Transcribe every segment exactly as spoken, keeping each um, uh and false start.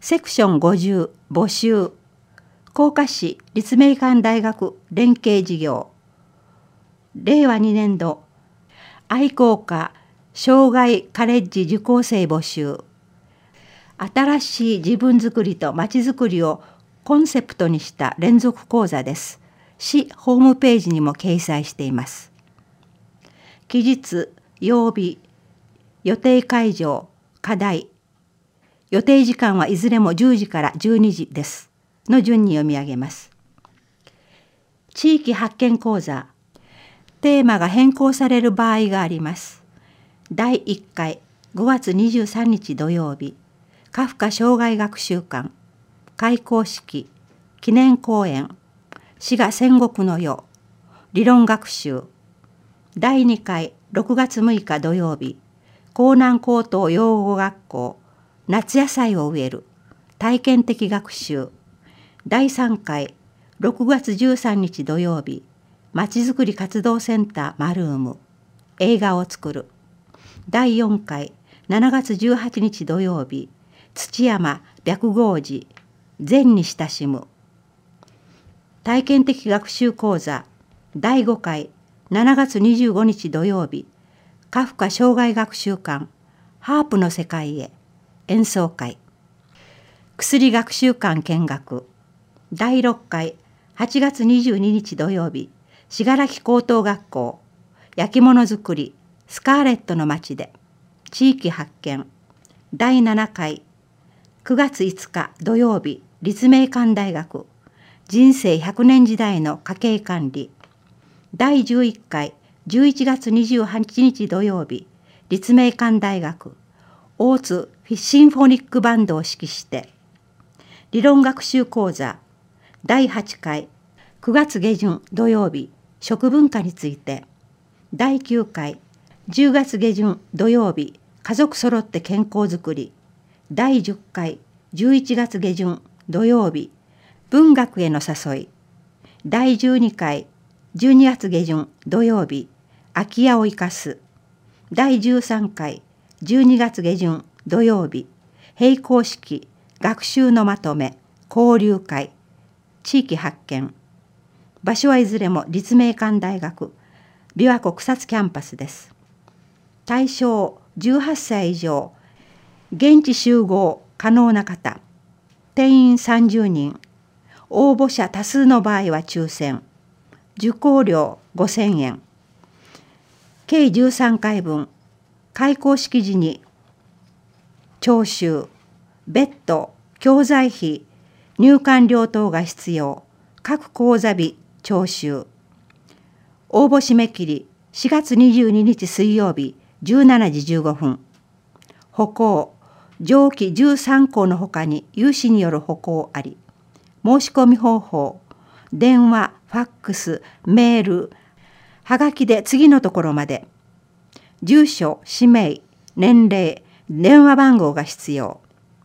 セクションごじゅう募集。甲賀市立命館大学連携事業。れいわにねん度愛好家障害カレッジ受講生募集。新しい自分づくりとまちづくりをコンセプトにした連続講座です。市ホームページにも掲載しています。期日、曜日、予定会場、課題。予定時間はいずれもじゅうじからじゅうにじです。の順に読み上げます。地域発見講座。テーマが変更される場合があります。だいいっかいごがつにじゅうさんにち土曜日、カフカ障害学習館、開講式、記念講演、滋賀戦国の世、理論学習。だいにかいろくがつむいか土曜日、江南高等養護学校、夏野菜を植える、体験的学習。だいさんかいろくがつじゅうさんにち土曜日、まちづくり活動センターマルーム、映画を作る。だいよんかいしちがつじゅうはちにち土曜日、土山白毫寺、禅に親しむ。体験的学習講座。だいごかいしちがつにじゅうごにち土曜日、カフカ障害学習館、ハープの世界へ、演奏会。薬学習館見学。だいろっかいはちがつにじゅうににち土曜日、信楽高等学校、焼き物作り、スカーレットの街で、地域発見。だいななかいくがついつか土曜日、立命館大学、人生ひゃくねん時代の家計管理。だいじゅういっかいじゅういちがつにじゅうはちにち土曜日、立命館大学、大津シンフォニックバンドを指揮して、理論学習講座。だいはちかいくがつげじゅん土曜日、食文化について。だいきゅうかいじゅうがつげじゅん土曜日、家族そろって健康づくり。だいじゅっかいじゅういちがつげじゅん土曜日、文学への誘い。だいじゅうにかいじゅうにがつげじゅん土曜日、空き家を生かす。だいじゅうさんかいじゅうにがつげじゅん土曜日、閉校式、学習のまとめ、交流会、地域発見。場所はいずれも立命館大学、琵琶湖草津キャンパスです。対象じゅうはっさい以上、現地集合可能な方、定員さんじゅうにん、応募者多数の場合は抽選、受講料ごせんえん、計じゅうさんかいぶん、開講式時に徴収、別途教材費、入館料等が必要、各講座日徴収。応募締め切りしがつにじゅうににち水曜日じゅうしちじじゅうごふん。歩行、上記じゅうさんこうのほかに有志による歩行あり。申し込み方法、電話、ファックス、メール、はがきで次のところまで。住所、氏名、年齢、電話番号が必要。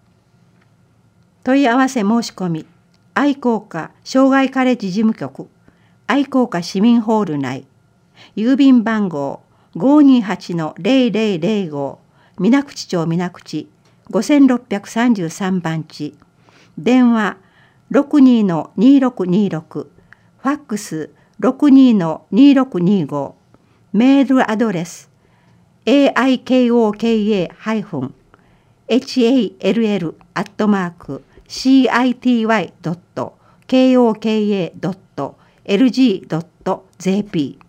問い合わせ申し込み、愛好家障害カレッジ事務局、愛好家市民ホール内、郵便番号 ごーにーはちのぜろぜろぜろご、水口町水口ごろっさんさんばんち、電話 ろくにーのにーろくにーろく、ファックス ろくにーのにーろくにーご、メールアドレス エーアイケーオーケーエー ハイフン エイチエーエルエル アットマーク シーアイティーワイ ドット ケーオーケーエー ドット エルジー ドット ジェーピー